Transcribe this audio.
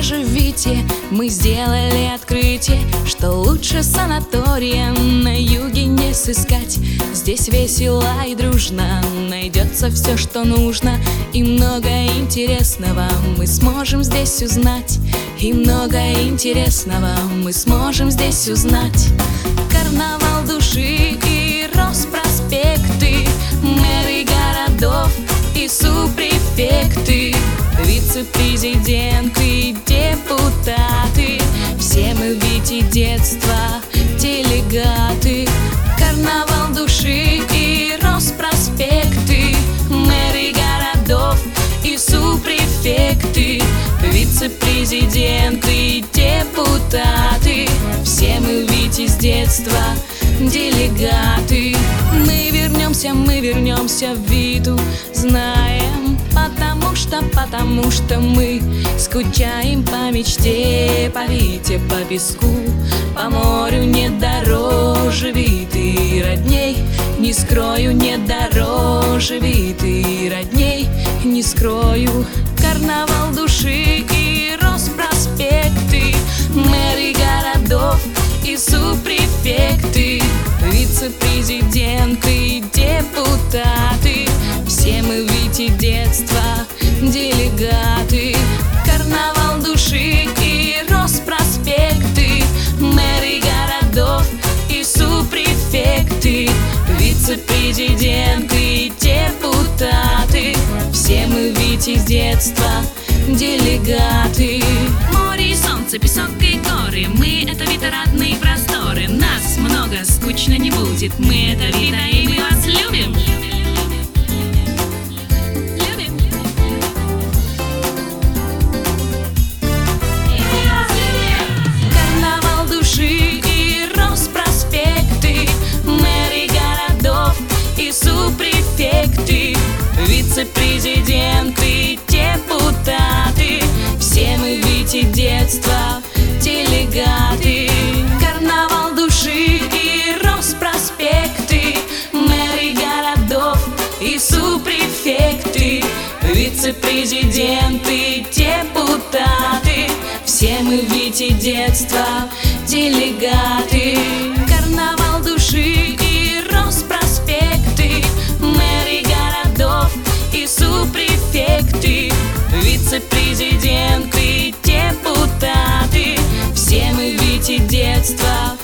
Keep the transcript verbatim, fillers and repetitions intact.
же в Вите мы сделали открытие, что лучше санатория на юге не сыскать. Здесь весело и дружно, найдется все, что нужно, и много интересного мы сможем здесь узнать. И много интересного мы сможем здесь узнать. Карнавал души и Роспроспекты, мэры городов и супрефекты, вице-президенты и депутаты. Все мы в Вите детства делегаты. Карнавал души и Роспроспекты, мэры городов и супрефекты, вице-президенты и депутаты. Все мы в Вите с детства делегаты. Мы вернемся, мы вернемся в Виту, знаем, потому что, потому что мы скучаем по мечте, по Вите, по песку, по морю не дороже Виты родней. Не скрою, не дороже Виты родней, не скрою. Карнавал души и Роспроспекты, мэры городов и супрефекты, вице-президенты и депутаты. Все мы в Вите детства делегаты. Карнавал души и Роспроспекты, мэры городов и супрефекты, вице-президенты и депутаты. Все мы в Вите с детства делегаты. Море и солнце, песок и горы, мы — это Вита, родные просторы. Нас много, скучно не будет, мы — это Вита, и мы вас любим. Любим. Карнавал души и Роспроспекты, мэры городов и супрефекты, вице-президенты и депутаты. Все мы в Вите детства делегаты. Карнавал души и Роспроспекты, мэры городов и супрефекты, вице-президенты и депутаты. Все мы в Вите детства делегаты. Карнавал души и Роспроспекты, мэры городов и супрефекты, вице-президенты и депутаты. Все мы в Вите детства